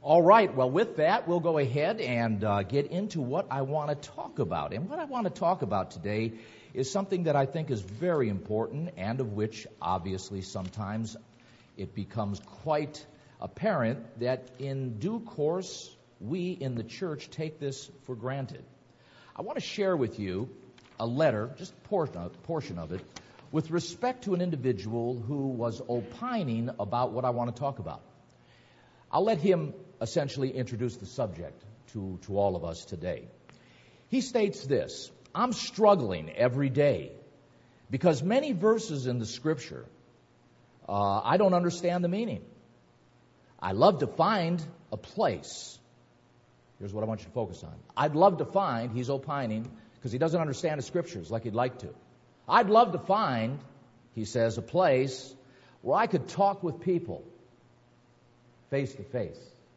All right, well, with that, we'll go ahead and get into what I want to talk about. And what I want to talk about today is something that I think is very important and of which, obviously, sometimes it becomes quite apparent that in due course, we in the church take this for granted. I want to share with you a letter, just a portion of it, with respect to an individual who was opining about what I want to talk about. I'll let him essentially introduce the subject to all of us today. He states this: I'm struggling every day because many verses in the Scripture, I don't understand the meaning. I love to find a place. Here's what I want you to focus on. I'd love to find, he's opining, because he doesn't understand the Scriptures like he'd like to. I'd love to find, he says, a place where I could talk with people face to face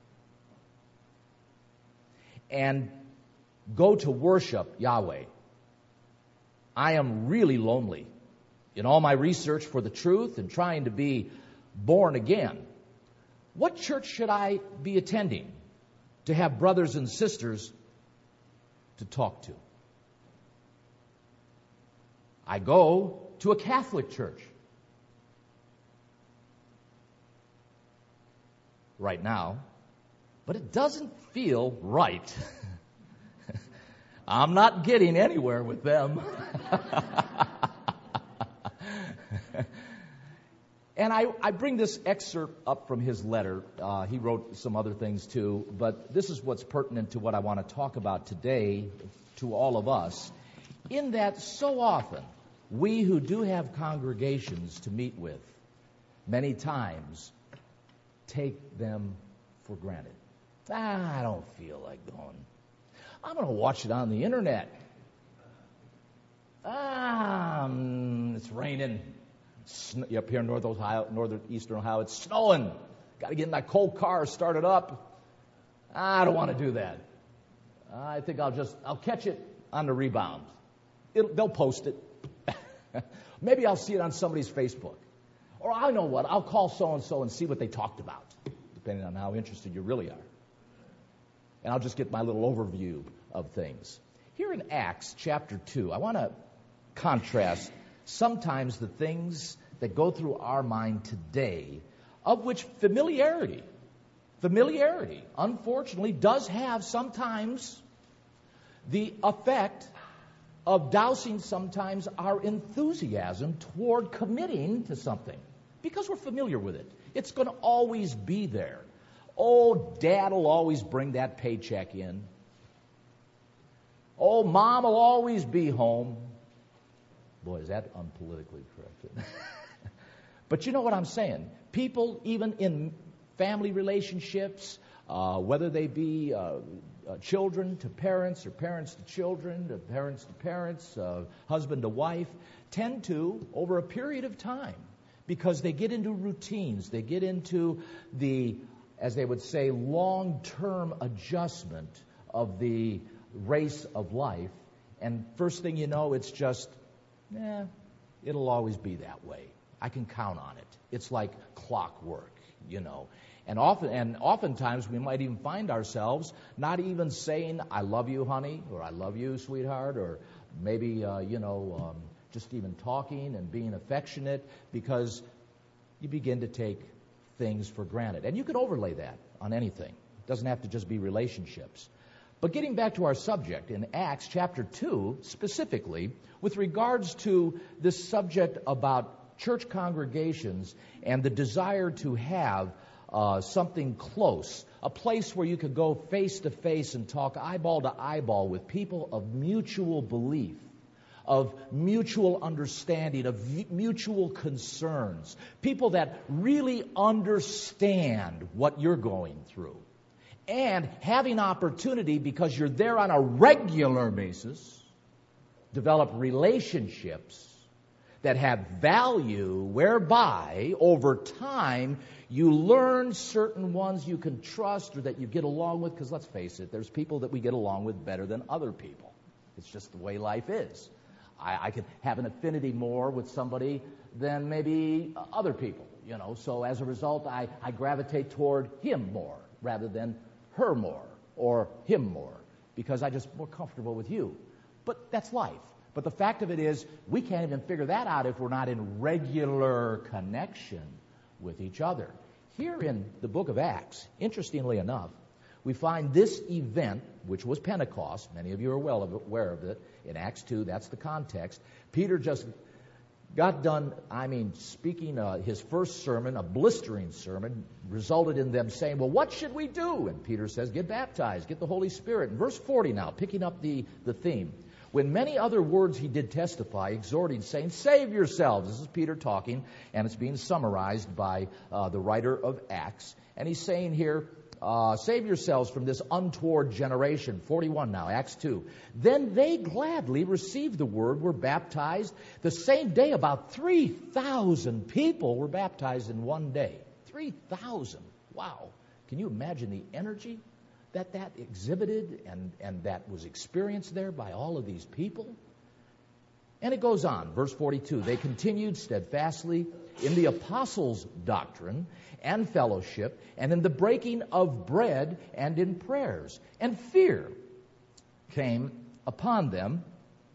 and go to worship Yahweh. I am really lonely. In all my research for the truth and trying to be born again, what church should I be attending to have brothers and sisters to talk to? I go to a Catholic church right now, but it doesn't feel right. I'm not getting anywhere with them. And I bring this excerpt up from his letter. He wrote some other things too, but this is what's pertinent to what I want to talk about today to all of us, in that so often we who do have congregations to meet with, many times take them for granted. I don't feel like going. I'm going to watch it on the internet. It's raining. Up here in northeastern Ohio, it's snowing. Got to get in that cold car, start it up. I don't want to do that. I think I'll catch it on the rebound. They'll post it. Maybe I'll see it on somebody's Facebook. Or I know what, I'll call so-and-so and see what they talked about, depending on how interested you really are. And I'll just get my little overview of things. Here in Acts chapter 2, I want to contrast sometimes the things that go through our mind today, of which familiarity, unfortunately, does have sometimes the effect of dousing sometimes our enthusiasm toward committing to something, because we're familiar with it. It's going to always be there. Oh, Dad will always bring that paycheck in. Oh, Mom will always be home. Boy, is that unpolitically correct. But you know what I'm saying? People, even in family relationships, whether they be children to parents or parents to children, to parents, husband to wife, tend to, over a period of time, because they get into routines, they get into the, as they would say, long-term adjustment of the race of life, and first thing you know, it's just, it'll always be that way. I can count on it. It's like clockwork, you know. And oftentimes we might even find ourselves not even saying, I love you, honey, or I love you, sweetheart, or maybe, just even talking and being affectionate, because you begin to take things for granted. And you can overlay that on anything. It doesn't have to just be relationships. But getting back to our subject, in Acts chapter 2, specifically, with regards to this subject about church congregations and the desire to have something close, a place where you could go face to face and talk eyeball to eyeball with people of mutual belief, of mutual understanding, of mutual concerns, people that really understand what you're going through. And having opportunity, because you're there on a regular basis, develop relationships that have value, whereby over time you learn certain ones you can trust or that you get along with, because let's face it, there's people that we get along with better than other people. It's just the way life is. I could have an affinity more with somebody than maybe other people, you know, so as a result I gravitate toward him more. rather than her more or him more, because I'm just more comfortable with you. But that's life. But the fact of it is, we can't even figure that out if we're not in regular connection with each other. Here in the book of Acts, interestingly enough, we find this event, which was Pentecost. Many of you are well aware of it. In Acts 2, that's the context. Peter just got done, speaking his first sermon, a blistering sermon, resulted in them saying, well, what should we do? And Peter says, get baptized, get the Holy Spirit. In verse 40 now, picking up the theme. When many other words he did testify, exhorting, saying, save yourselves. This is Peter talking, and it's being summarized by the writer of Acts. And he's saying here, save yourselves from this untoward generation. 41 now, Acts 2. Then they gladly received the word, were baptized. The same day, about 3,000 people were baptized in one day. 3,000. Wow. Can you imagine the energy that exhibited and that was experienced there by all of these people? And it goes on, verse 42. They continued steadfastly in the apostles' doctrine and fellowship, and in the breaking of bread and in prayers. And fear came upon them,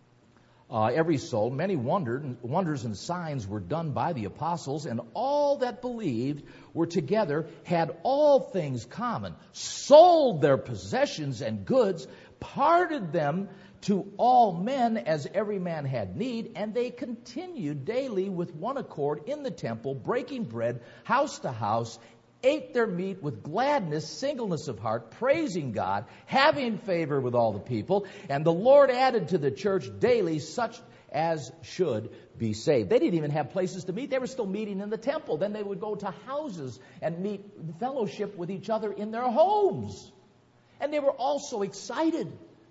every soul. Many wonders and signs were done by the apostles, and all that believed were together, had all things common, sold their possessions and goods, parted them to all men as every man had need, and they continued daily with one accord in the temple, breaking bread, house to house, ate their meat with gladness, singleness of heart, praising God, having favor with all the people. And the Lord added to the church daily such as should be saved. They didn't even have places to meet. They were still meeting in the temple. Then they would go to houses and meet fellowship with each other in their homes. And they were also excited.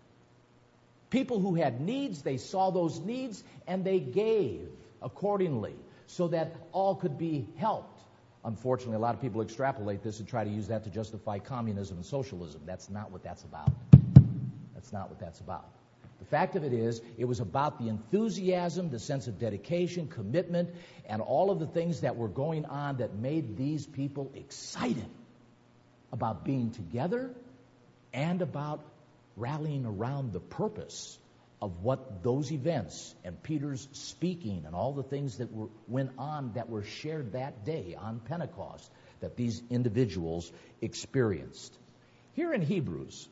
People who had needs, they saw those needs and they gave accordingly so that all could be helped. Unfortunately, a lot of people extrapolate this and try to use that to justify communism and socialism. That's not what that's about. That's not what that's about. The fact of it is, it was about the enthusiasm, the sense of dedication, commitment, and all of the things that were going on that made these people excited about being together and about rallying around the purpose of what those events and Peter's speaking and all the things that went on that were shared that day on Pentecost that these individuals experienced. Here in Hebrews,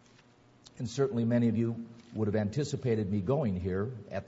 and certainly many of you would have anticipated me going here at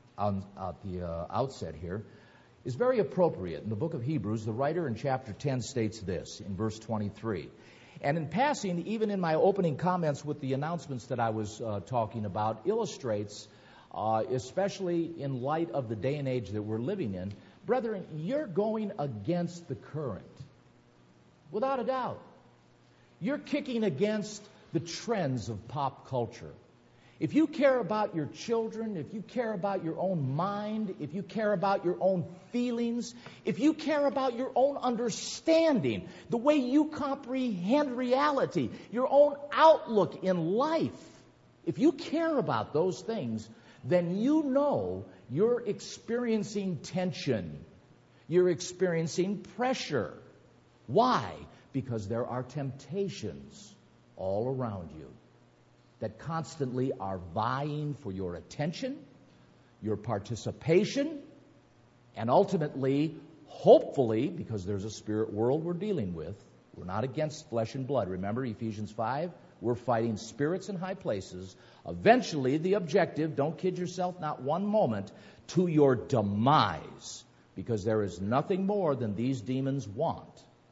the outset here, is very appropriate. In the book of Hebrews, the writer in chapter 10 states this in verse 23. And in passing, even in my opening comments with the announcements that I was talking about, illustrates, especially in light of the day and age that we're living in, brethren, you're going against the current. Without a doubt. You're kicking against the trends of pop culture. If you care about your children, if you care about your own mind, if you care about your own feelings, if you care about your own understanding, the way you comprehend reality, your own outlook in life, if you care about those things, then you know you're experiencing tension. You're experiencing pressure. Why? Because there are temptations all around you that constantly are vying for your attention, your participation, and ultimately, hopefully, because there's a spirit world we're dealing with, we're not against flesh and blood. Remember Ephesians 5? We're fighting spirits in high places. Eventually, the objective, don't kid yourself, not one moment, to your demise, because there is nothing more than these demons want,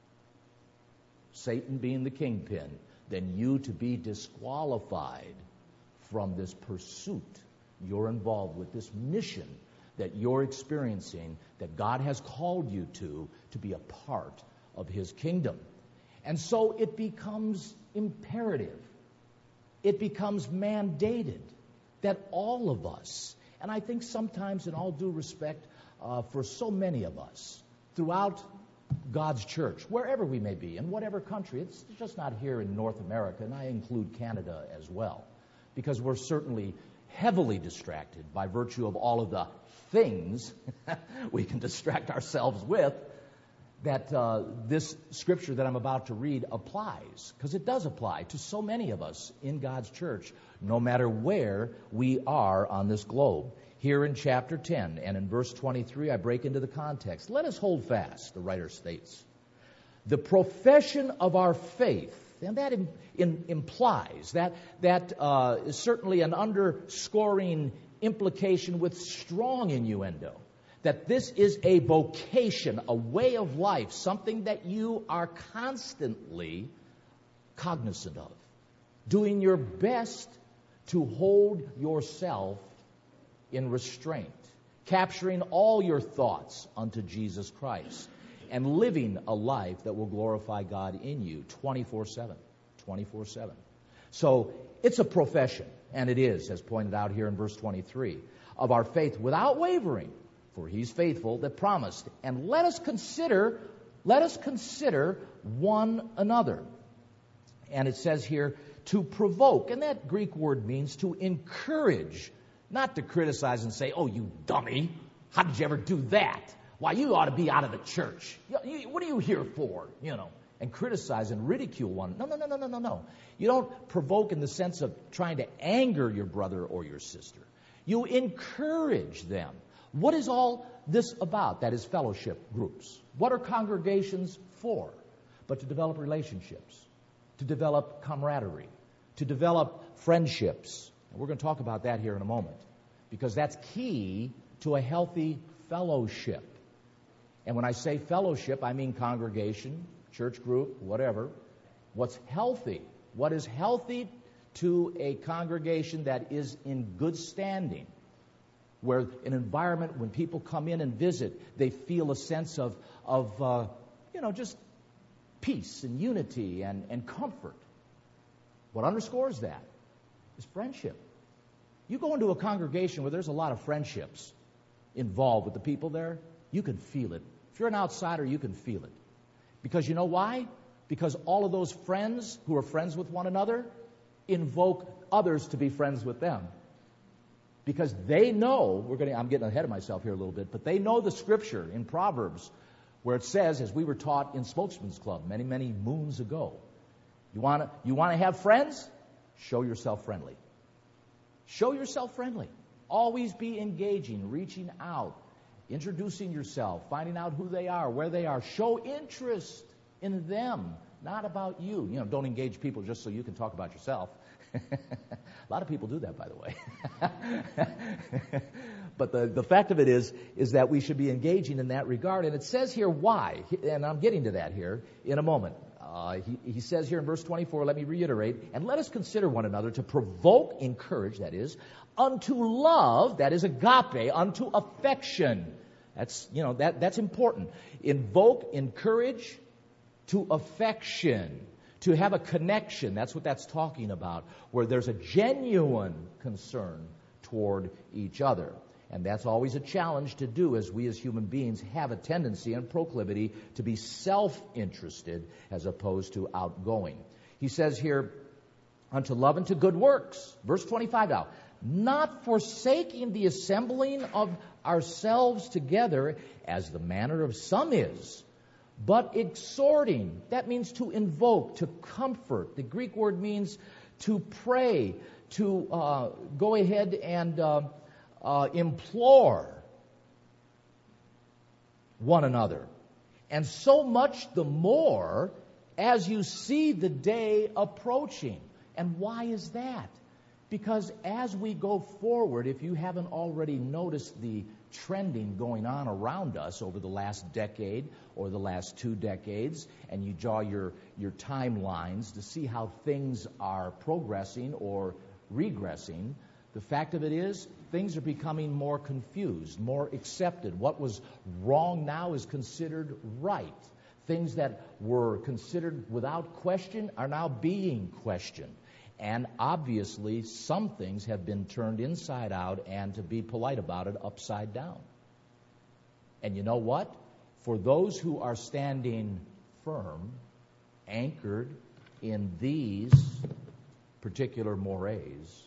Satan being the kingpin, than you to be disqualified from this pursuit you're involved with, this mission that you're experiencing, that God has called you to be a part of His kingdom. And so it becomes imperative, it becomes mandated that all of us, and I think sometimes in all due respect for so many of us throughout God's church, wherever we may be, in whatever country. It's just not here in North America, and I include Canada as well, because we're certainly heavily distracted by virtue of all of the things we can distract ourselves with. that this scripture that I'm about to read applies, because it does apply to so many of us in God's church, no matter where we are on this globe. Here in chapter 10 and in verse 23, I break into the context. Let us hold fast, the writer states, the profession of our faith. And that implies that is certainly an underscoring implication with strong innuendo, that this is a vocation, a way of life, something that you are constantly cognizant of, doing your best to hold yourself in restraint, capturing all your thoughts unto Jesus Christ, and living a life that will glorify God in you 24/7. 24/7. So it's a profession, and it is, as pointed out here in verse 23, of our faith without wavering, for He's faithful that promised. And let us consider one another. And it says here, to provoke, and that Greek word means to encourage, not to criticize and say, oh, you dummy, how did you ever do that? Why, you ought to be out of the church. What are you here for? And criticize and ridicule one. No. You don't provoke in the sense of trying to anger your brother or your sister. You encourage them. What is all this about? That is fellowship groups. What are congregations for? But to develop relationships, to develop camaraderie, to develop friendships. And we're going to talk about that here in a moment, because that's key to a healthy fellowship. And when I say fellowship, I mean congregation, church group, whatever. What's healthy? What is healthy to a congregation that is in good standing, where an environment, when people come in and visit, they feel a sense of just peace and unity and comfort. What underscores that is friendship. You go into a congregation where there's a lot of friendships involved with the people there, you can feel it. If you're an outsider, you can feel it. Because you know why? Because all of those friends who are friends with one another invoke others to be friends with them. Because they know, I'm getting ahead of myself here a little bit, but they know the scripture in Proverbs where it says, as we were taught in Spokesman's Club many, many moons ago, you want to have friends? Show yourself friendly. Show yourself friendly. Always be engaging, reaching out, introducing yourself, finding out who they are, where they are. Show interest in them, not about you. Don't engage people just so you can talk about yourself. A lot of people do that, by the way. But the fact of it is that we should be engaging in that regard. And it says here why, and I'm getting to that here in a moment. He says here in verse 24, let me reiterate, and let us consider one another to provoke, encourage, that is, unto love, that is agape, unto affection. That's important. Invoke, encourage to affection, to have a connection. That's what that's talking about, where there's a genuine concern toward each other. And that's always a challenge to do, as we as human beings have a tendency and proclivity to be self-interested as opposed to outgoing. He says here, unto love and to good works. Verse 25 now. Not forsaking the assembling of ourselves together, as the manner of some is, but exhorting. That means to invoke, to comfort. The Greek word means to pray, to go ahead and implore one another. And so much the more as you see the day approaching. And why is that? Because as we go forward, if you haven't already noticed the trending going on around us over the last decade or the last 2 decades, and you draw your timelines to see how things are progressing or regressing, the fact of it is, things are becoming more confused, more accepted. What was wrong now is considered right. Things that were considered without question are now being questioned. And obviously, some things have been turned inside out, and to be polite about it, upside down. And you know what? For those who are standing firm, anchored in these particular mores,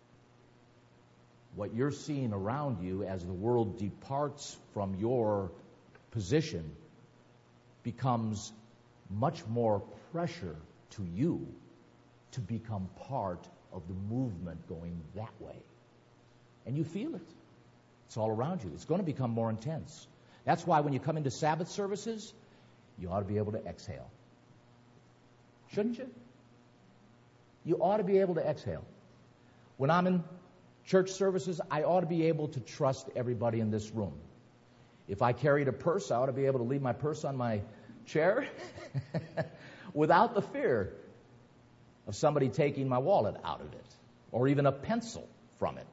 what you're seeing around you as the world departs from your position becomes much more pressure to you to become part of the movement going that way. And you feel it. It's all around you. It's going to become more intense. That's why when you come into Sabbath services, you ought to be able to exhale. Shouldn't you? You ought to be able to exhale. When I'm in church services, I ought to be able to trust everybody in this room. If I carried a purse, I ought to be able to leave my purse on my chair without the fear of somebody taking my wallet out of it or even a pencil from it.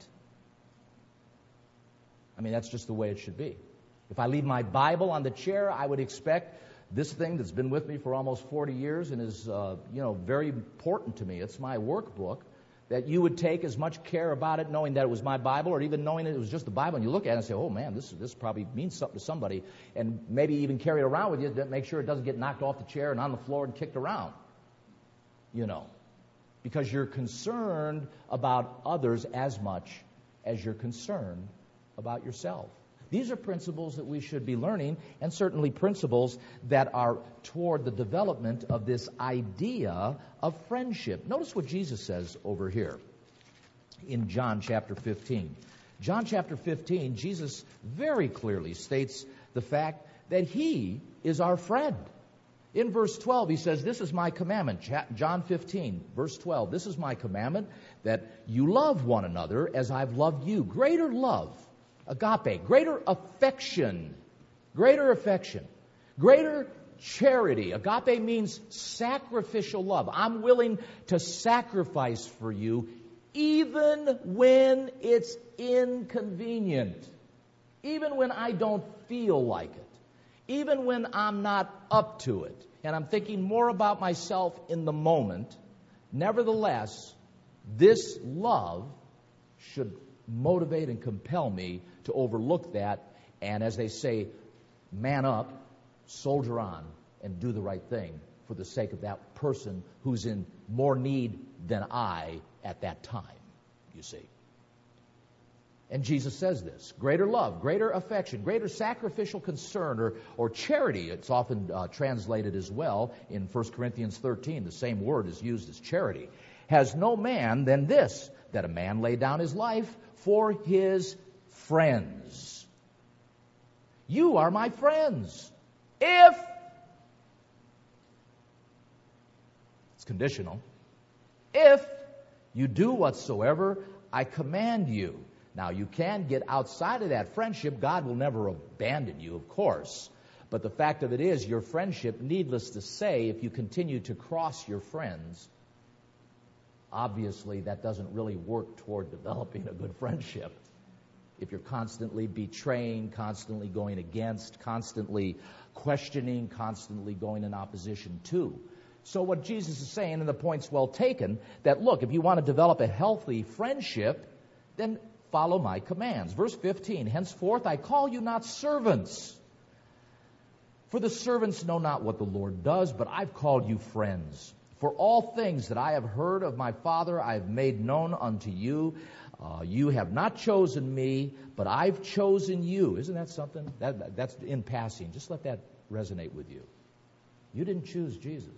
I mean, that's just the way it should be. If I leave my Bible on the chair, I would expect this thing that's been with me for almost 40 years and is, very important to me. It's my workbook, that you would take as much care about it knowing that it was my Bible, or even knowing that it was just the Bible, and you look at it and say, oh man, this probably means something to somebody, and maybe even carry it around with you to make sure it doesn't get knocked off the chair and on the floor and kicked around. Because you're concerned about others as much as you're concerned about yourself. These are principles that we should be learning, and certainly principles that are toward the development of this idea of friendship. Notice what Jesus says over here in John chapter 15. John chapter 15, Jesus very clearly states the fact that He is our friend. In verse 12, He says, this is my commandment. John 15, verse 12, this is my commandment, that you love one another as I've loved you. Greater love, agape, greater affection, greater charity. Agape means sacrificial love. I'm willing to sacrifice for you even when it's inconvenient, even when I don't feel like it, even when I'm not up to it, and I'm thinking more about myself in the moment. Nevertheless, this love should motivate and compel me to overlook that and, as they say, man up, soldier on, and do the right thing for the sake of that person who's in more need than I at that time, you see. And Jesus says this: greater love, greater affection, greater sacrificial concern, or charity. It's often translated as well in 1 Corinthians 13. The same word is used as charity. Has no man than this, that a man lay down his life for his friends. You are my friends if, it's conditional, if you do whatsoever I command you. Now, you can get outside of that friendship. God will never abandon you, of course. But the fact of it is, your friendship, needless to say, if you continue to cross your friends, obviously that doesn't really work toward developing a good friendship. If you're constantly betraying, constantly going against, constantly questioning, constantly going in opposition to. So what Jesus is saying, and the point's well taken, that look, if you want to develop a healthy friendship, then follow my commands. Verse 15, henceforth I call you not servants, for the servants know not what the Lord does, but I've called you friends. For all things that I have heard of my Father I have made known unto you. You have not chosen me, but I've chosen you. Isn't that something? That's in passing. Just let that resonate with you. You didn't choose Jesus.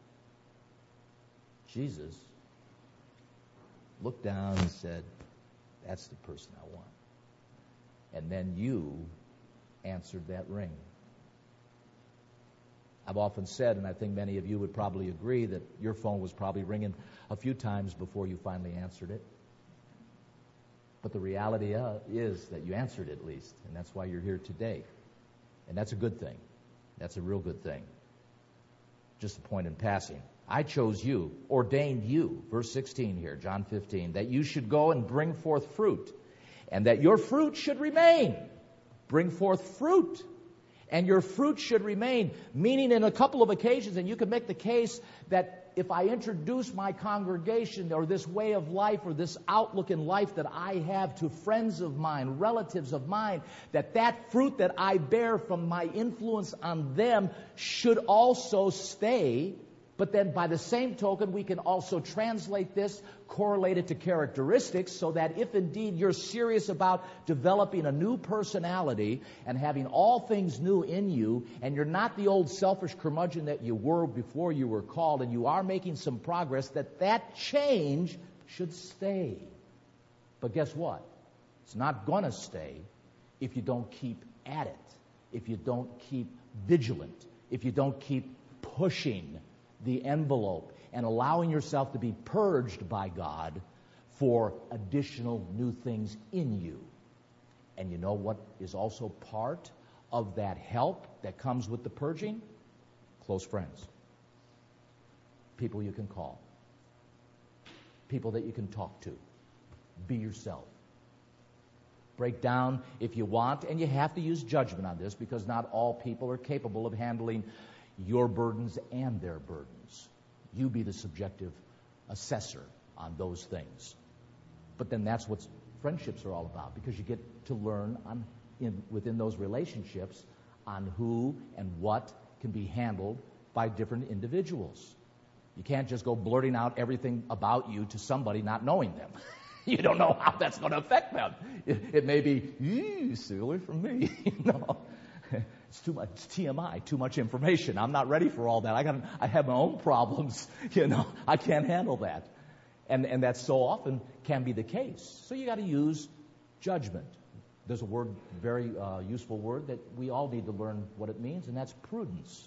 Jesus looked down and said, that's the person I want. And then you answered that ring. I've often said, and I think many of you would probably agree, that your phone was probably ringing a few times before you finally answered it. But the reality is that you answered at least, and that's why you're here today. And that's a good thing. That's a real good thing. Just a point in passing. I chose you, ordained you, verse 16 here, John 15, that you should go and bring forth fruit, and that your fruit should remain. Bring forth fruit, and your fruit should remain. Meaning, in a couple of occasions, and you can make the case that if I introduce my congregation or this way of life or this outlook in life that I have to friends of mine, relatives of mine, that fruit that I bear from my influence on them should also stay But then by the same token, we can also translate this, correlate it to characteristics, so that if indeed you're serious about developing a new personality and having all things new in you, and you're not the old selfish curmudgeon that you were before you were called, and you are making some progress, that change should stay. But guess what? It's not going to stay if you don't keep at it, if you don't keep vigilant, if you don't keep pushing the envelope and allowing yourself to be purged by God for additional new things in you. And you know what is also part of that help that comes with the purging? Close friends. People you can call. People that you can talk to. Be yourself. Break down if you want, and you have to use judgment on this because not all people are capable of handling your burdens and their burdens. You be the subjective assessor on those things. But then that's what friendships are all about, because you get to learn within those relationships on who and what can be handled by different individuals. You can't just go blurting out everything about you to somebody not knowing them. You don't know how that's going to affect them. It may be, stay away from me. It's too much. It's TMI, too much information. I'm not ready for all that. I have my own problems. I can't handle that. And that so often can be the case. So you got to use judgment. There's a word, very useful word, that we all need to learn what it means, and that's prudence.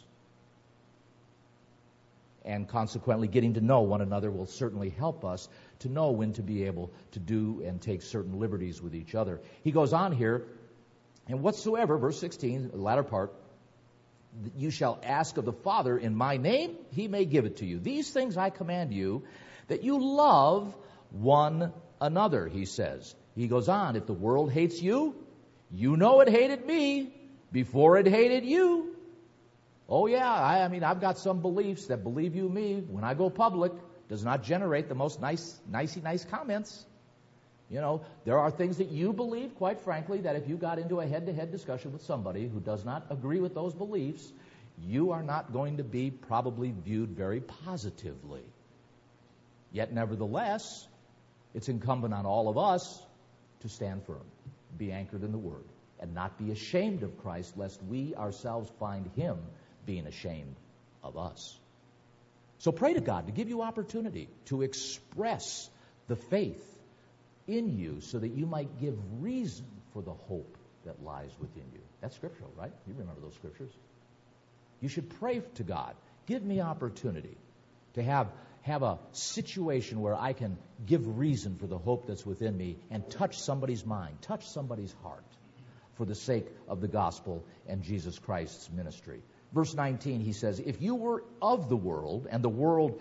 And consequently, getting to know one another will certainly help us to know when to be able to do and take certain liberties with each other. He goes on here, and whatsoever, verse 16, the latter part, you shall ask of the Father in my name, he may give it to you. These things I command you, that you love one another, he says. He goes on, if the world hates you, you know it hated me before it hated you. Oh yeah, I've got some beliefs that, believe you me, when I go public, does not generate the most nice comments. There are things that you believe, quite frankly, that if you got into a head-to-head discussion with somebody who does not agree with those beliefs, you are not going to be probably viewed very positively. Yet, nevertheless, it's incumbent on all of us to stand firm, be anchored in the Word, and not be ashamed of Christ, lest we ourselves find Him being ashamed of us. So pray to God to give you opportunity to express the faith in you so that you might give reason for the hope that lies within you. That's scriptural, right? You remember those scriptures. You should pray to God. Give me opportunity to have a situation where I can give reason for the hope that's within me and touch somebody's mind, touch somebody's heart for the sake of the gospel and Jesus Christ's ministry. Verse 19, he says, if you were of the world, and the world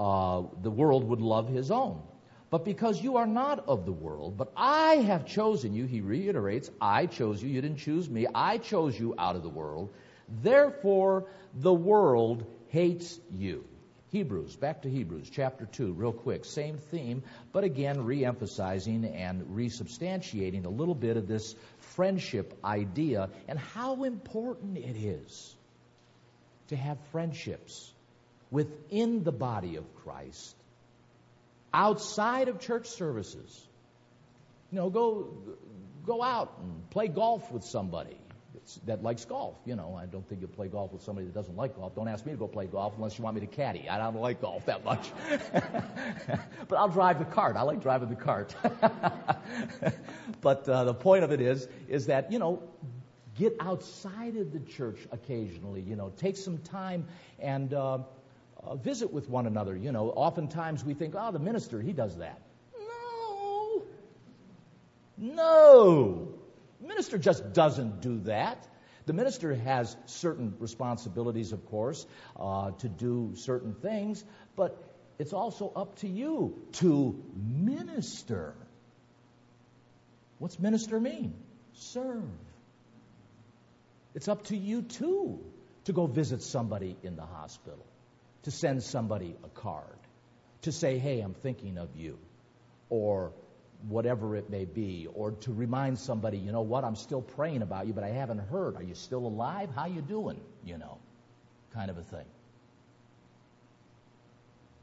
would love his own. But because you are not of the world, but I have chosen you, he reiterates, I chose you, you didn't choose me, I chose you out of the world. Therefore, the world hates you. Back to Hebrews, chapter 2, real quick. Same theme, but again, re-emphasizing and resubstantiating a little bit of this friendship idea and how important it is to have friendships within the body of Christ, outside of church services. Go out and play golf with somebody that likes golf. I don't think you'll play golf with somebody that doesn't like golf. Don't ask me to go play golf unless you want me to caddy. I don't like golf that much. But I'll drive the cart. I like driving the cart. But the point of it is that, get outside of the church occasionally. Take some time and visit with one another. Oftentimes we think, the minister, he does that. No. The minister just doesn't do that. The minister has certain responsibilities, of course, to do certain things, but it's also up to you to minister. What's minister mean? Serve. It's up to you, too, to go visit somebody in the hospital, to send somebody a card, to say, hey, I'm thinking of you, or whatever it may be, or to remind somebody, you know what, I'm still praying about you, but I haven't heard. Are you still alive? How you doing? Kind of a thing.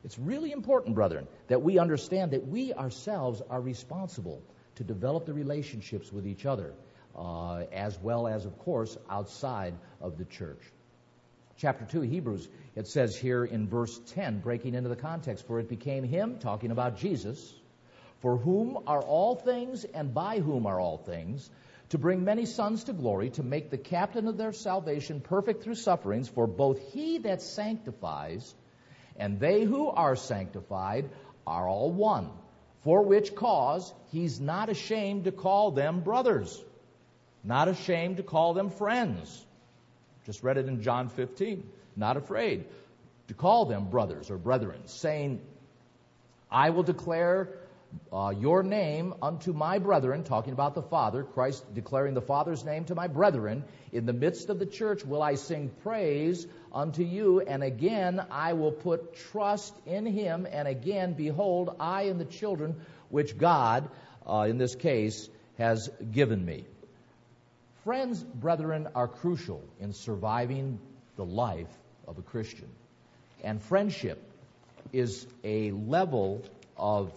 It's really important, brethren, that we understand that we ourselves are responsible to develop the relationships with each other, as well as, of course, outside of the church. Chapter 2, Hebrews, it says here in verse 10, breaking into the context, for it became him, talking about Jesus, for whom are all things and by whom are all things, to bring many sons to glory, to make the captain of their salvation perfect through sufferings, for both he that sanctifies and they who are sanctified are all one, for which cause he's not ashamed to call them brothers, not ashamed to call them friends. Just read it in John 15. Not afraid to call them brothers or brethren, saying, I will declare your name unto my brethren, talking about the Father, Christ declaring the Father's name to my brethren. In the midst of the church will I sing praise unto you, and again I will put trust in him, and again, behold, I and the children which God, in this case, has given me. Friends, brethren, are crucial in surviving the life of a Christian. And friendship is a level of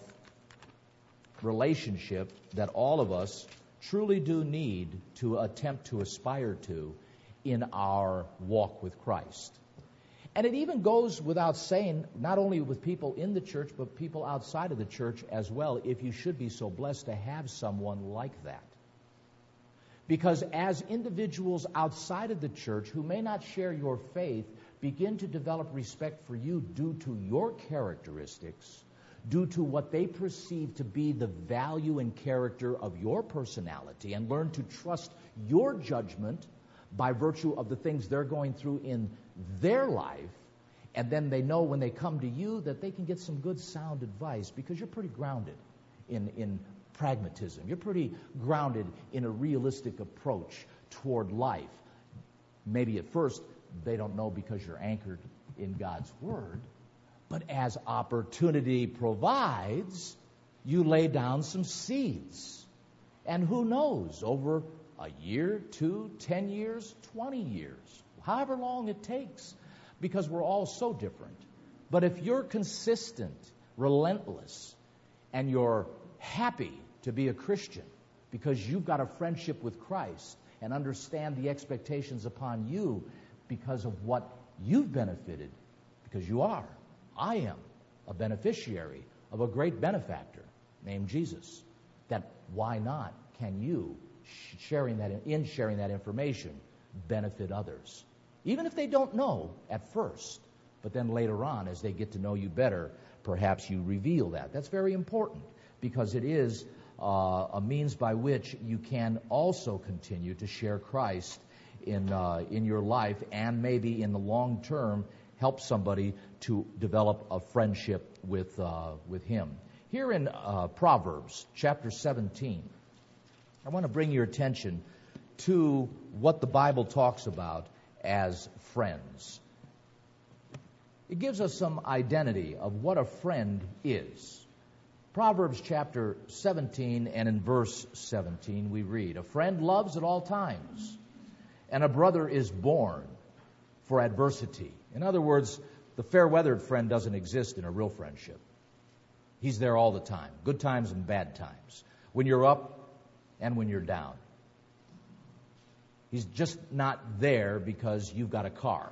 relationship that all of us truly do need to attempt to aspire to in our walk with Christ. And it even goes without saying, not only with people in the church, but people outside of the church as well, if you should be so blessed to have someone like that. Because as individuals outside of the church who may not share your faith begin to develop respect for you due to your characteristics, due to what they perceive to be the value and character of your personality, and learn to trust your judgment by virtue of the things they're going through in their life, and then they know when they come to you that they can get some good sound advice because you're pretty grounded in pragmatism. You're pretty grounded in a realistic approach toward life. Maybe at first they don't know because you're anchored in God's Word, but as opportunity provides, you lay down some seeds. And who knows, over a year, 2, 10 years, 20 years, however long it takes, because we're all so different. But if you're consistent, relentless, and you're happy to be a Christian because you've got a friendship with Christ and understand the expectations upon you because of what you've benefited, because you are. I am a beneficiary of a great benefactor named Jesus. That why not can you, sharing that information, benefit others? Even if they don't know at first, but then later on, as they get to know you better, perhaps you reveal that. That's very important because it is a means by which you can also continue to share Christ in your life, and maybe in the long term help somebody to develop a friendship with Him. Here in Proverbs chapter 17, I want to bring your attention to what the Bible talks about as friends. It gives us some identity of what a friend is. Proverbs chapter 17 and in verse 17 we read, "A friend loves at all times, and a brother is born for adversity." In other words, the fair-weathered friend doesn't exist in a real friendship. He's there all the time, good times and bad times, when you're up and when you're down. He's just not there because you've got a car.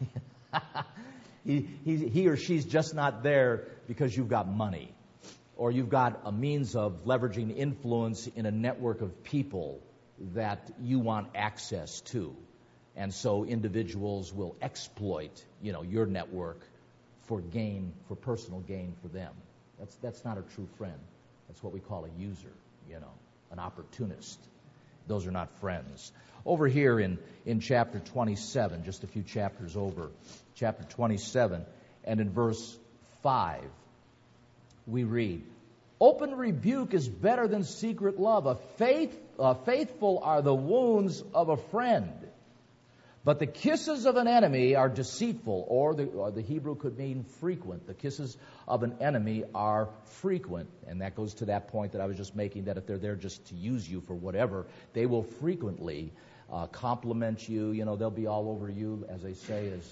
He or she's just not there because you've got money, or you've got a means of leveraging influence in a network of people that you want access to. And so individuals will exploit, your network for gain, for personal gain for them. That's not a true friend. That's what we call a user, an opportunist. Those are not friends. Over here in chapter 27, just a few chapters over, chapter 27, and in verse 5, we read, "Open rebuke is better than secret love. Faithful are the wounds of a friend, but the kisses of an enemy are deceitful," or the Hebrew could mean frequent. The kisses of an enemy are frequent. And that goes to that point that I was just making, that if they're there just to use you for whatever, they will frequently compliment you. They'll be all over you, as they say, as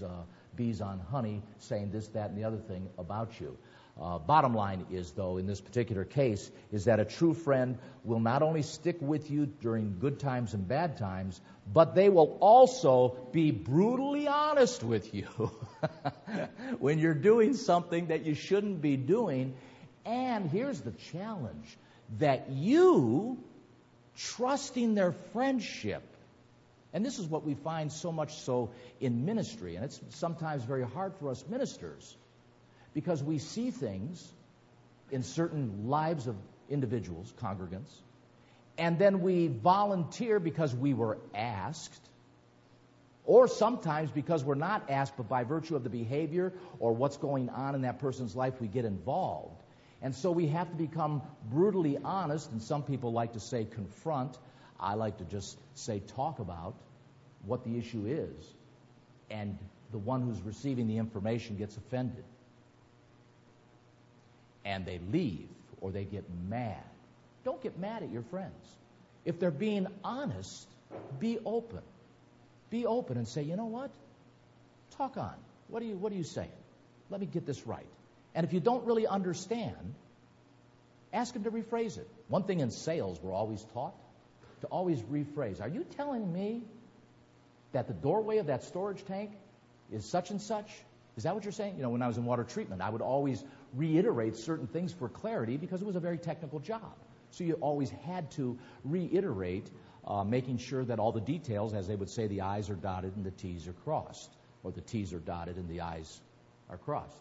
bees on honey saying this, that, and the other thing about you. Bottom line is, though, in this particular case, is that a true friend will not only stick with you during good times and bad times, but they will also be brutally honest with you when you're doing something that you shouldn't be doing. And here's the challenge, that you, trusting their friendship, and this is what we find so much so in ministry, and it's sometimes very hard for us ministers, because we see things in certain lives of individuals, congregants, and then we volunteer because we were asked, or sometimes because we're not asked, but by virtue of the behavior or what's going on in that person's life, we get involved. And so we have to become brutally honest, and some people like to say confront. I like to just say talk about what the issue is, and the one who's receiving the information gets offended. And they leave, or they get mad. Don't get mad at your friends. If they're being honest, be open. Be open and say, you know what? Talk on. What are you saying? Let me get this right. And if you don't really understand, ask them to rephrase it. One thing in sales we're always taught, to always rephrase. Are you telling me that the doorway of that storage tank is such and such? Is that what you're saying? You know, when I was in water treatment, I would always reiterate certain things for clarity because it was a very technical job. So you always had to reiterate, making sure that all the details, as they would say, the I's are dotted and the T's are crossed, or the T's are dotted and the I's are crossed.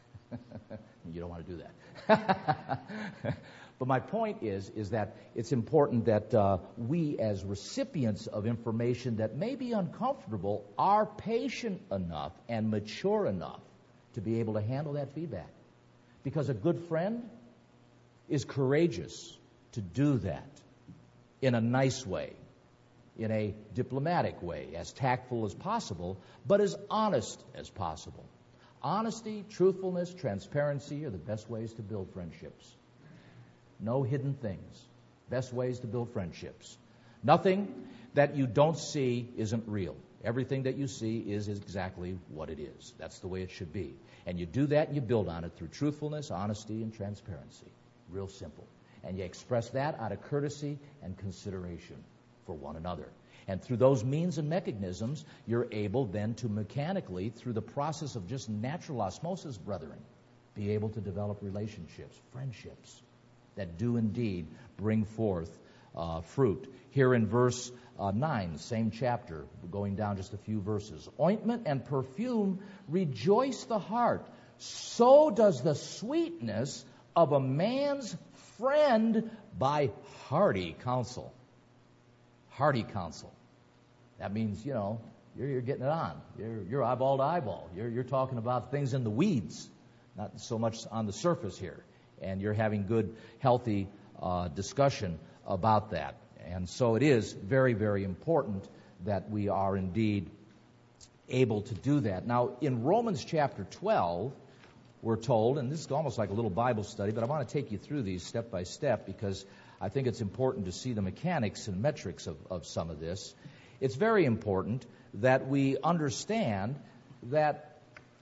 You don't want to do that. But my point is that it's important that we, as recipients of information that may be uncomfortable, are patient enough and mature enough to be able to handle that feedback. Because a good friend is courageous to do that in a nice way, in a diplomatic way, as tactful as possible, but as honest as possible. Honesty, truthfulness, transparency are the best ways to build friendships. No hidden things. Best ways to build friendships. Nothing that you don't see isn't real. Everything that you see is exactly what it is. That's the way it should be. And you do that and you build on it through truthfulness, honesty, and transparency. Real simple. And you express that out of courtesy and consideration for one another. And through those means and mechanisms, you're able then to mechanically, through the process of just natural osmosis, brethren, be able to develop relationships, friendships, that do indeed bring forth fruit. Here in verse 9, same chapter, going down just a few verses. Ointment and perfume rejoice the heart. So does the sweetness of a man's friend by hearty counsel. Hearty counsel. That means, you know, you're getting it on. You're eyeball to eyeball. You're talking about things in the weeds, not so much on the surface here. And you're having good, healthy discussion about that. And so it is very, very important that we are indeed able to do that. Now, in Romans chapter 12, we're told, and this is almost like a little Bible study, but I want to take you through these step by step because I think it's important to see the mechanics and metrics of some of this. It's very important that we understand that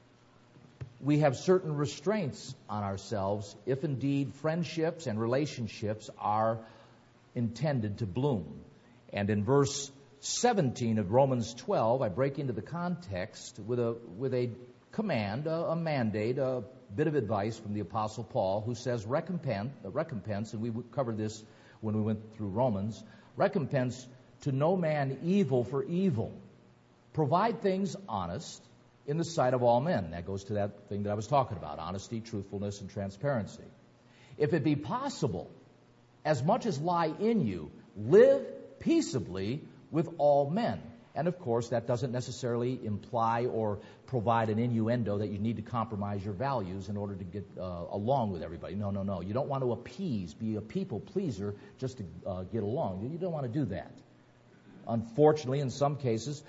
we have certain restraints on ourselves if indeed friendships and relationships are intended to bloom. And in verse 17 of Romans 12, I break into the context with a command, a mandate, a bit of advice from the Apostle Paul, who says recompense, and we covered this when we went through Romans, recompense to no man evil for evil. Provide things honest in the sight of all men. That goes to that thing that I was talking about, honesty, truthfulness, and transparency. If it be possible, as much as lie in you, live peaceably with all men. And of course, that doesn't necessarily imply or provide an innuendo that you need to compromise your values in order to get along with everybody. No. You don't want to appease, be a people pleaser just to get along. You don't want to do that. Unfortunately, in some cases,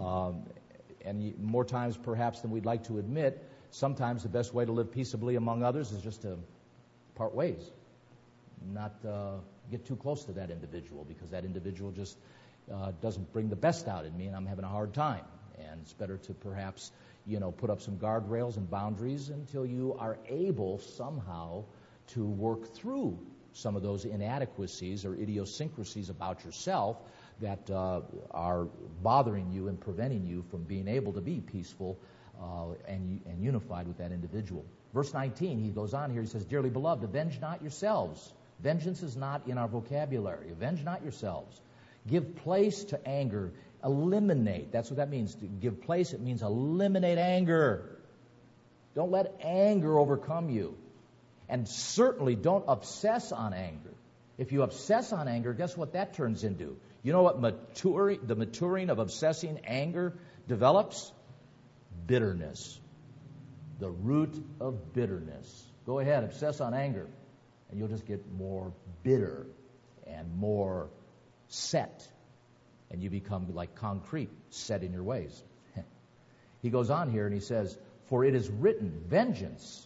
and more times perhaps than we'd like to admit, sometimes the best way to live peaceably among others is just to part ways, not get too close to that individual, because that individual just doesn't bring the best out in me, and I'm having a hard time. And it's better to perhaps, put up some guardrails and boundaries until you are able somehow to work through some of those inadequacies or idiosyncrasies about yourself that are bothering you and preventing you from being able to be peaceful and unified with that individual. Verse 19, he goes on here, he says, "Dearly beloved, avenge not yourselves." Vengeance is not in our vocabulary. Avenge not yourselves. Give place to anger. Eliminate. That's what that means. To give place, it means eliminate anger. Don't let anger overcome you. And certainly don't obsess on anger. If you obsess on anger, guess what that turns into? You know what the maturing of obsessing anger develops? Bitterness. The root of bitterness. Go ahead, obsess on anger, and you'll just get more bitter and more set, and you become like concrete, set in your ways. He goes on here and he says, "For it is written, vengeance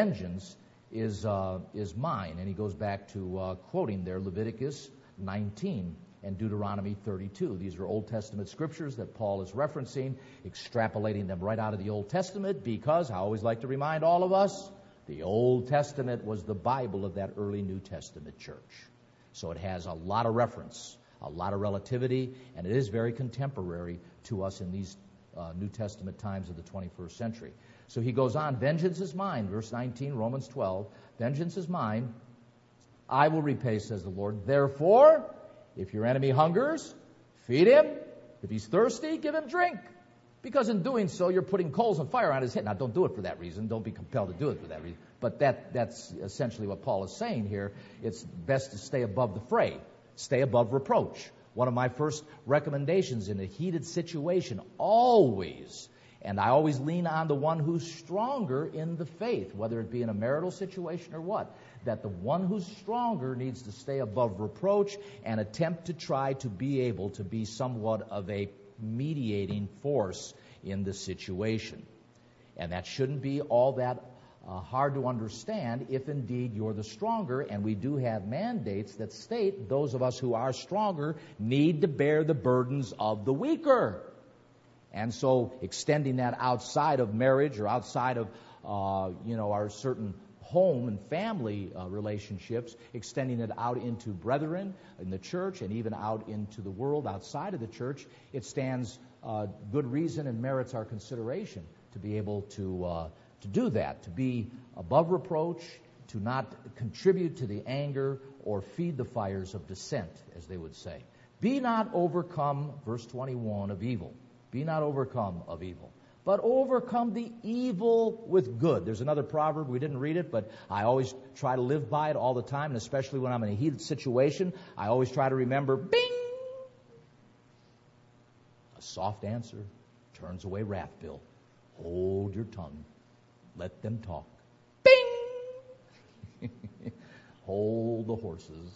is mine." And he goes back to quoting there Leviticus 19 and Deuteronomy 32. These are Old Testament scriptures that Paul is referencing, extrapolating them right out of the Old Testament, because I always like to remind all of us, the Old Testament was the Bible of that early New Testament church. So it has a lot of reference, a lot of relativity, and it is very contemporary to us in these New Testament times of the 21st century. So he goes on, "Vengeance is mine," verse 19, Romans 12, "Vengeance is mine, I will repay, says the Lord. Therefore, if your enemy hungers, feed him. If he's thirsty, give him drink. Because in doing so, you're putting coals and fire on his head." Now, don't do it for that reason. Don't be compelled to do it for that reason. But that's essentially what Paul is saying here. It's best to stay above the fray. Stay above reproach. One of my first recommendations in a heated situation, always, and I always lean on the one who's stronger in the faith, whether it be in a marital situation or what, that the one who's stronger needs to stay above reproach and attempt to try to be able to be somewhat of a mediating force in the situation. And that shouldn't be all that hard to understand if indeed you're the stronger, and we do have mandates that state those of us who are stronger need to bear the burdens of the weaker. And so extending that outside of marriage or outside of our certain home and family relationships, extending it out into brethren in the church and even out into the world outside of the church, it stands good reason and merits our consideration to be able to do that, to be above reproach, to not contribute to the anger or feed the fires of dissent, as they would say. Be not overcome, verse 21, of evil. Be not overcome of evil, but overcome the evil with good. There's another proverb, we didn't read it, but I always try to live by it all the time, and especially when I'm in a heated situation, I always try to remember, bing! A soft answer turns away wrath, Bill. Hold your tongue. Let them talk. Bing! Hold the horses.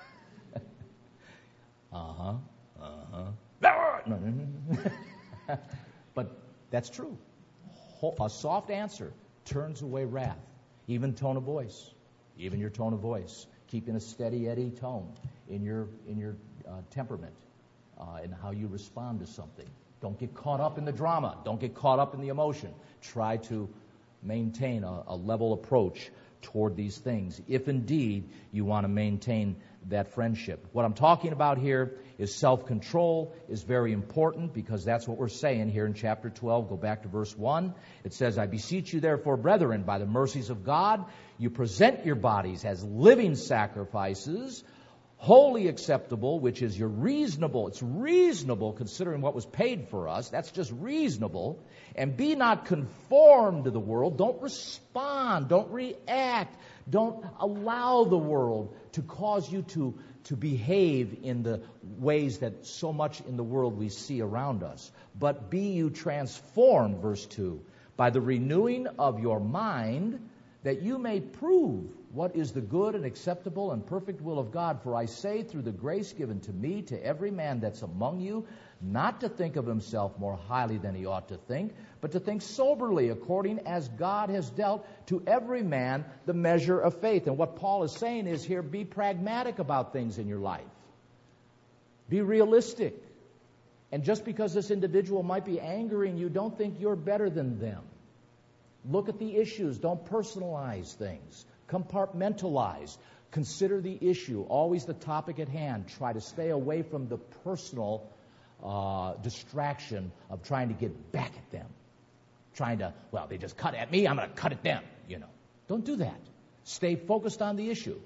But that's true. A soft answer turns away wrath. Even tone of voice. Even your tone of voice. Keeping a steady Eddie tone in your temperament and how you respond to something. Don't get caught up in the drama. Don't get caught up in the emotion. Try to maintain a level approach toward these things, if indeed you want to maintain that friendship. What I'm talking about here is self-control is very important, because that's what we're saying here in chapter 12. Go back to verse 1. It says, "I beseech you therefore, brethren, by the mercies of God, you present your bodies as living sacrifices, wholly acceptable," which is your reasonable. It's reasonable considering what was paid for us. That's just reasonable. "And be not conformed to the world." Don't respond. Don't react. Don't allow the world to cause you to behave in the ways that so much in the world we see around us. "But be you transformed," verse 2, "by the renewing of your mind, that you may prove what is the good and acceptable and perfect will of God. For I say, through the grace given to me, to every man that's among you, not to think of himself more highly than he ought to think, but to think soberly, according as God has dealt to every man the measure of faith." And what Paul is saying is here, be pragmatic about things in your life. Be realistic. And just because this individual might be angering you, don't think you're better than them. Look at the issues. Don't personalize things. Compartmentalize. Consider the issue. Always the topic at hand. Try to stay away from the personal distraction of trying to get back at them. Trying to, well, they just cut at me, I'm going to cut at them, Don't do that. Stay focused on the issue.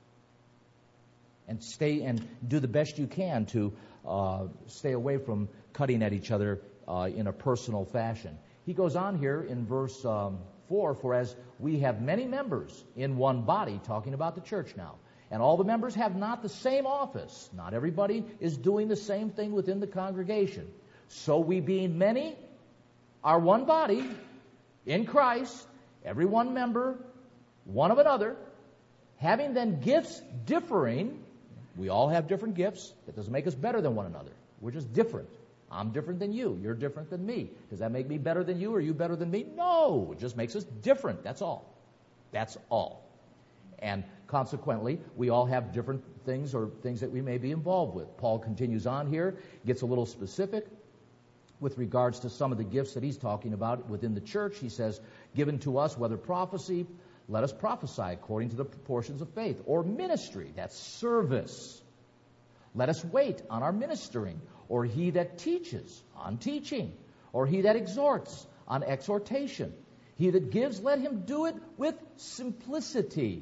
And stay and do the best you can to stay away from cutting at each other in a personal fashion. He goes on here in verse 4, for as we have many members in one body, talking about the church now, and all the members have not the same office. Not everybody is doing the same thing within the congregation. So we being many are one body in Christ, every one member, one of another, having then gifts differing. We all have different gifts. That doesn't make us better than one another. We're just different. I'm different than you. You're different than me. Does that make me better than you or you better than me? No. It just makes us different. That's all. That's all. And consequently, we all have different things or things that we may be involved with. Paul continues on here, gets a little specific with regards to some of the gifts that he's talking about within the church. He says, given to us, whether prophecy, let us prophesy according to the proportions of faith, or ministry, that's service. Let us wait on our ministering, or he that teaches on teaching, or he that exhorts on exhortation. He that gives, let him do it with simplicity,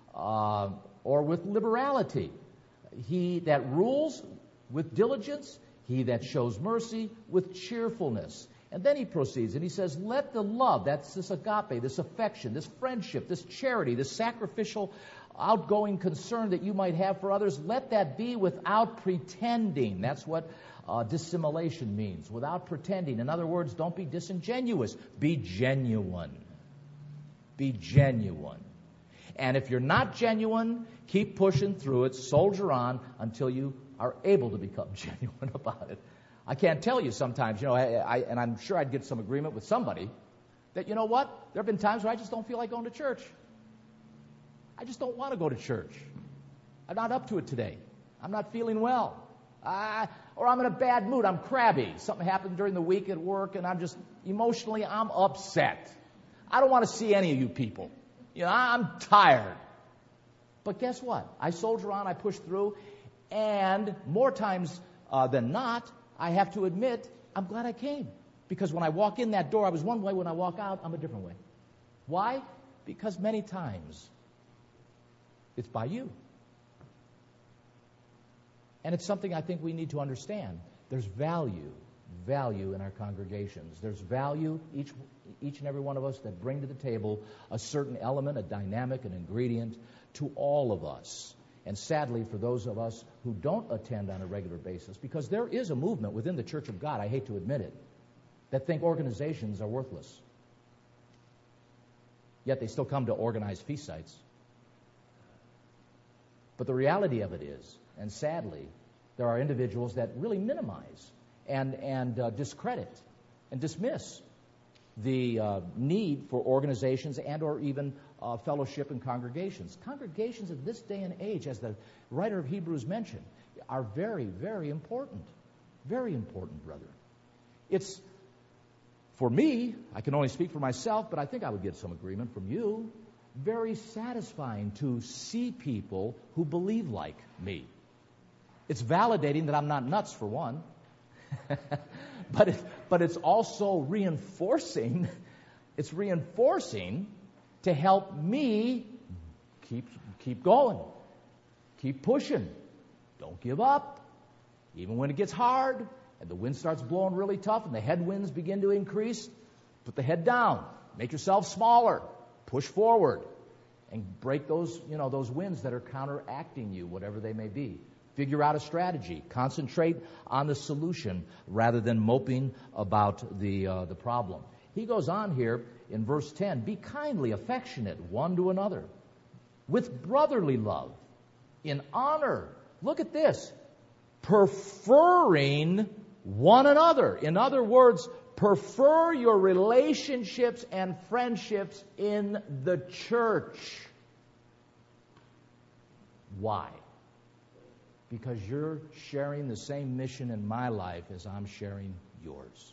or with liberality. He that rules with diligence, he that shows mercy with cheerfulness. And then he proceeds and he says, let the love, that's this agape, this affection, this friendship, this charity, this sacrificial, outgoing concern that you might have for others, let that be without pretending. That's what dissimulation means, without pretending. In other words, don't be disingenuous. Be genuine. Be genuine. And if you're not genuine, keep pushing through it, soldier on until you are able to become genuine about it. I can't tell you sometimes, and I'm sure I'd get some agreement with somebody, that, you know what? There have been times where I just don't feel like going to church. I just don't want to go to church. I'm not up to it today. I'm not feeling well. Or I'm in a bad mood. I'm crabby. Something happened during the week at work, and I'm just, emotionally, I'm upset. I don't want to see any of you people. I'm tired. But guess what? I soldier on, I push through, and more times than not, I have to admit, I'm glad I came. Because when I walk in that door, I was one way. When I walk out, I'm a different way. Why? Because many times, it's by you. And it's something I think we need to understand. There's value in our congregations. There's value, each and every one of us that bring to the table a certain element, a dynamic, an ingredient to all of us. And sadly, for those of us who don't attend on a regular basis, because there is a movement within the Church of God, I hate to admit it, that think organizations are worthless. Yet they still come to organized feast sites. But the reality of it is, and sadly, there are individuals that really minimize and discredit and dismiss the need for organizations and or even fellowship and congregations. Congregations in this day and age, as the writer of Hebrews mentioned, are very, very important. Very important, brother. It's, for me, I can only speak for myself, but I think I would get some agreement from you, very satisfying to see people who believe like me. It's validating that I'm not nuts, for one. But it's also reinforcing. It's reinforcing to help me keep going, keep pushing. Don't give up, even when it gets hard and the wind starts blowing really tough and the headwinds begin to increase. Put the head down, make yourself smaller, push forward, and break those winds that are counteracting you, whatever they may be. Figure out a strategy. Concentrate on the solution rather than moping about the problem. He goes on here in verse 10, be kindly affectionate one to another with brotherly love, in honor. Look at this. Preferring one another. In other words, prefer your relationships and friendships in the church. Why? because you're sharing the same mission in my life as I'm sharing yours.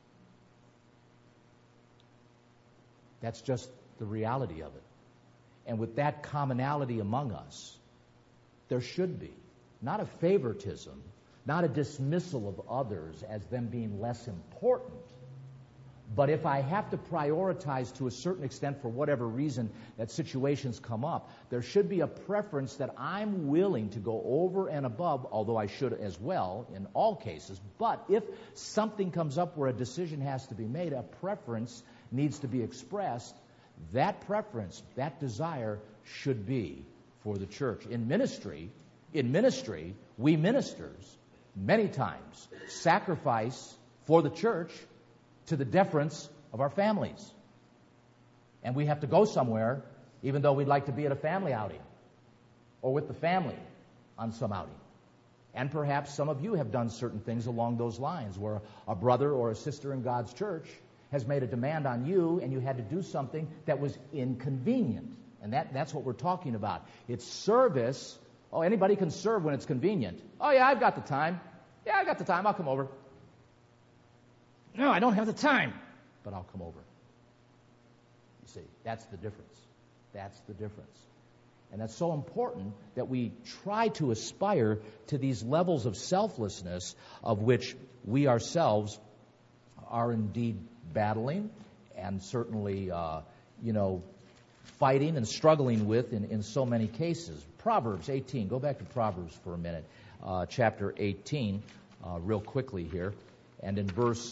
That's just the reality of it. And with that commonality among us, there should be not a favoritism, not a dismissal of others as them being less important. But if I have to prioritize to a certain extent for whatever reason that situations come up, there should be a preference that I'm willing to go over and above, although I should as well in all cases. But if something comes up where a decision has to be made, a preference needs to be expressed, that preference, that desire should be for the church. In ministry, we ministers many times sacrifice for the church to the deference of our families. And we have to go somewhere, even though we'd like to be at a family outing or with the family on some outing. And perhaps some of you have done certain things along those lines where a brother or a sister in God's church has made a demand on you and you had to do something that was inconvenient. And that's what we're talking about. It's service. Oh, anybody can serve when it's convenient. Oh, yeah, I've got the time. Yeah, I got the time. I'll come over. No, I don't have the time, but I'll come over. You see, that's the difference. That's the difference. And that's so important that we try to aspire to these levels of selflessness of which we ourselves are indeed battling and certainly, fighting and struggling with in so many cases. Proverbs 18. Go back to Proverbs for a minute. Chapter 18, real quickly here. And in verse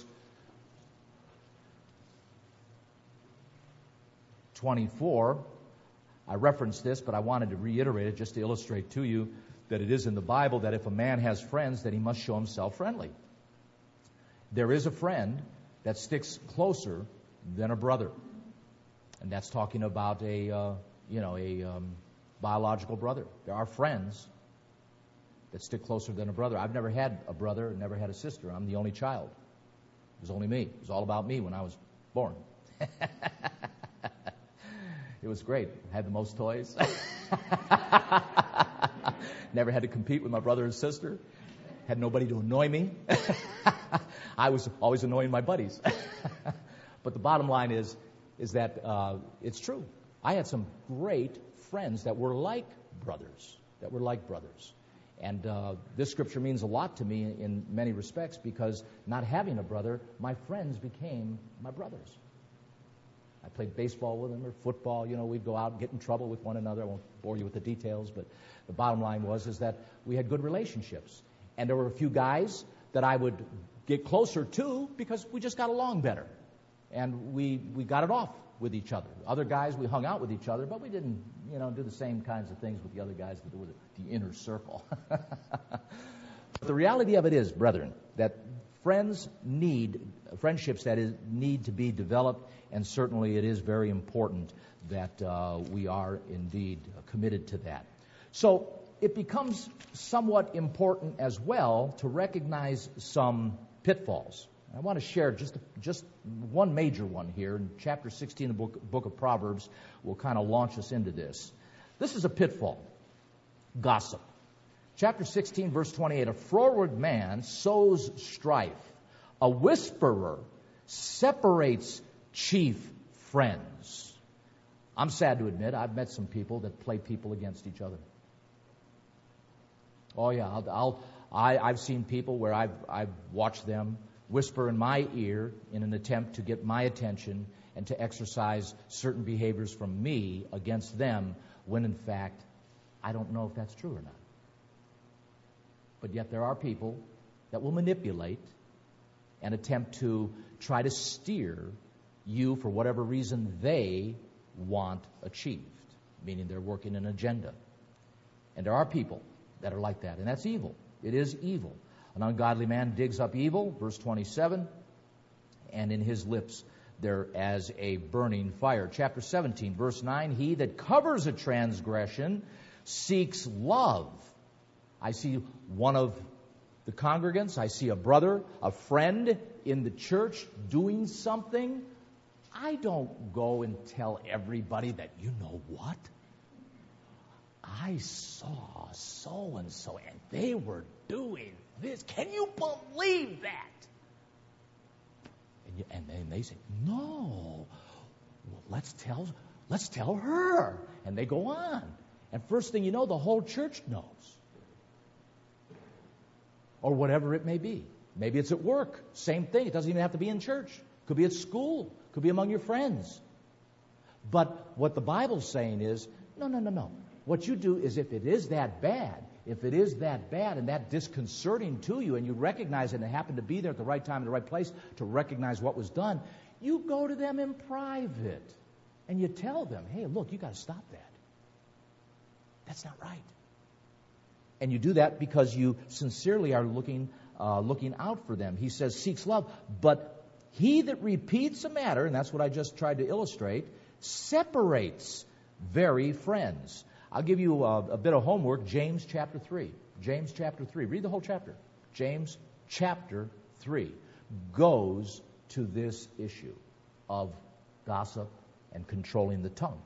24, I referenced this, but I wanted to reiterate it just to illustrate to you that it is in the Bible that if a man has friends, that he must show himself friendly. There is a friend that sticks closer than a brother. And that's talking about a biological brother. There are friends that stick closer than a brother. I've never had a brother, never had a sister. I'm the only child. It was only me. It was all about me when I was born. It was great. I had the most toys. Never had to compete with my brother and sister. Had nobody to annoy me. I was always annoying my buddies. But the bottom line is that it's true. I had some great friends that were like brothers. And this scripture means a lot to me in many respects because not having a brother, my friends became my brothers. I played baseball with them or football. We'd go out and get in trouble with one another. I won't bore you with the details, but the bottom line is that we had good relationships. And there were a few guys that I would get closer to because we just got along better. And we got it off with each other. Other guys, we hung out with each other, but we didn't, do the same kinds of things with the other guys that do with the inner circle. But the reality of it is, brethren, that friendships need to be developed, and certainly it is very important that we are indeed committed to that. So it becomes somewhat important as well to recognize some pitfalls. I want to share just one major one here. In chapter 16 of the book of Proverbs will kind of launch us into this. This is a pitfall. Gossip. Chapter 16, verse 28. A froward man sows strife. A whisperer separates chief friends. I'm sad to admit I've met some people that play people against each other. Oh yeah, I've seen people where I've watched them whisper in my ear in an attempt to get my attention and to exercise certain behaviors from me against them when in fact I don't know if that's true or not. But yet there are people that will manipulate and attempt to try to steer you for whatever reason they want achieved, meaning they're working an agenda. And there are people that are like that, and that's evil. It is evil. An ungodly man digs up evil, verse 27, and in his lips there as a burning fire. Chapter 17, verse 9, he that covers a transgression seeks love. I see one of the congregants, I see a brother, a friend in the church doing something. I don't go and tell everybody that, you know what? I saw so-and-so, and they were doing this. Can you believe that? And then they say, no. Well, let's tell her. And they go on. And first thing you know, the whole church knows. Or whatever it may be. Maybe it's at work. Same thing. It doesn't even have to be in church. Could be at school. Could be among your friends. But what the Bible's saying is, no. What you do is if it is that bad and that disconcerting to you, and you recognize it and happen to be there at the right time in the right place to recognize what was done, you go to them in private and you tell them, hey, look, you got to stop that. That's not right. And you do that because you sincerely are looking out for them. He says, seeks love, but he that repeats a matter, and that's what I just tried to illustrate, separates very friends. I'll give you a bit of homework. James chapter 3. James chapter 3. Read the whole chapter. James chapter 3 goes to this issue of gossip and controlling the tongue.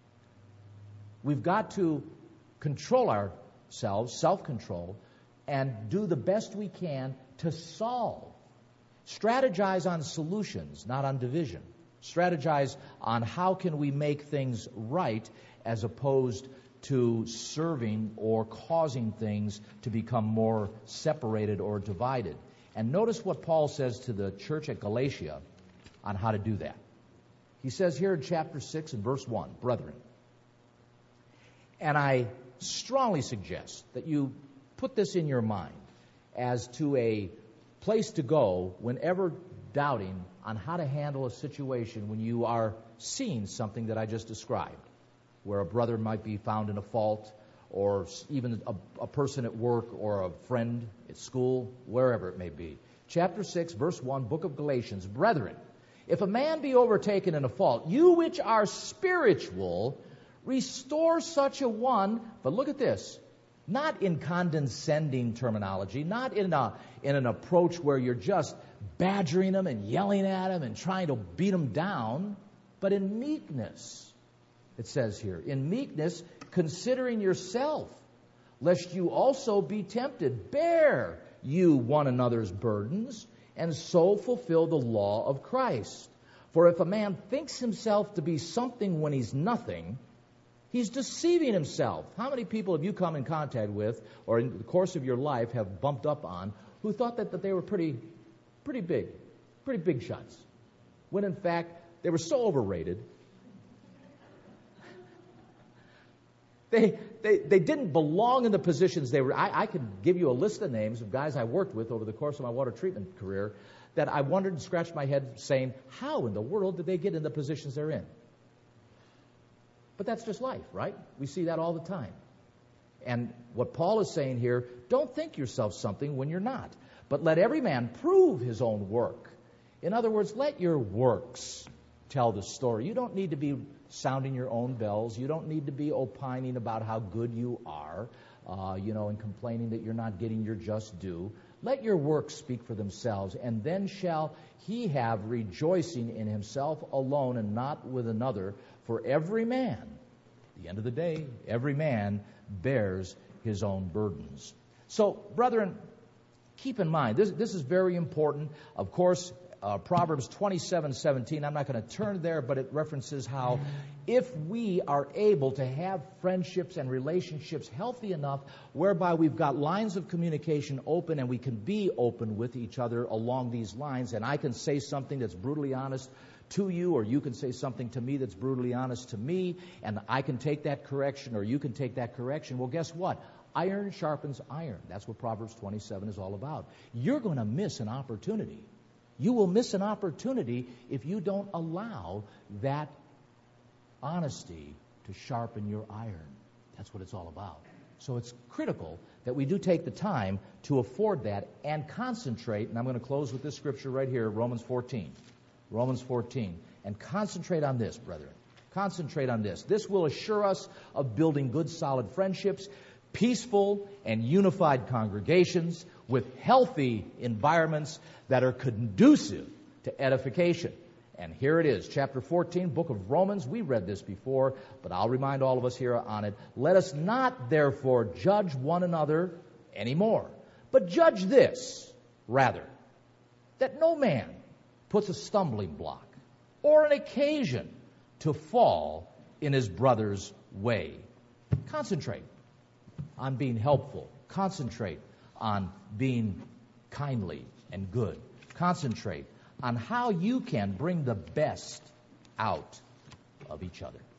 We've got to control ourselves, self-control, and do the best we can to solve. Strategize on solutions, not on division. Strategize on how can we make things right as opposed to serving or causing things to become more separated or divided. And notice what Paul says to the church at Galatia on how to do that. He says here in chapter 6 and verse 1, brethren, and I strongly suggest that you put this in your mind as to a place to go whenever doubting on how to handle a situation when you are seeing something that I just described, where a brother might be found in a fault, or even a person at work, or a friend at school, wherever it may be. Chapter 6, verse 1, book of Galatians, brethren, if a man be overtaken in a fault, you which are spiritual, restore such a one, but look at this, not in condescending terminology, not in an approach where you're just badgering them and yelling at them and trying to beat them down, but in meekness. It says here, in meekness, considering yourself, lest you also be tempted. Bear you one another's burdens, and so fulfill the law of Christ. For if a man thinks himself to be something when he's nothing, he's deceiving himself. How many people have you come in contact with, or in the course of your life have bumped up on, who thought that they were pretty big shots, when in fact they were so overrated. They didn't belong in the positions they were. I could give you a list of names of guys I worked with over the course of my water treatment career that I wondered and scratched my head saying, how in the world did they get in the positions they're in? But that's just life, right? We see that all the time. And what Paul is saying here, don't think yourself something when you're not, but let every man prove his own work. In other words, let your works tell the story. You don't need to be sounding your own bells. You don't need to be opining about how good you are, and complaining that you're not getting your just due. Let your works speak for themselves, and then shall he have rejoicing in himself alone and not with another. For every man, at the end of the day, every man bears his own burdens. So, brethren, keep in mind, this is very important. Of course, Proverbs 27:17, I'm not going to turn there, but it references how if we are able to have friendships and relationships healthy enough whereby we've got lines of communication open and we can be open with each other along these lines, and I can say something that's brutally honest to you, or you can say something to me that's brutally honest to me, and I can take that correction, or you can take that correction. Well, guess what? Iron sharpens iron. That's what Proverbs 27 is all about. You're going to miss an opportunity. You will miss an opportunity if you don't allow that honesty to sharpen your iron. That's what it's all about. So it's critical that we do take the time to afford that and concentrate, and I'm going to close with this scripture right here, Romans 14. Romans 14. And concentrate on this, brethren. Concentrate on this. This will assure us of building good, solid friendships, peaceful and unified congregations with healthy environments that are conducive to edification. And here it is, chapter 14, book of Romans. We read this before, but I'll remind all of us here on it. Let us not, therefore, judge one another anymore, but judge this, rather, that no man puts a stumbling block or an occasion to fall in his brother's way. Concentrate on being helpful. Concentrate on being kindly and good. Concentrate on how you can bring the best out of each other.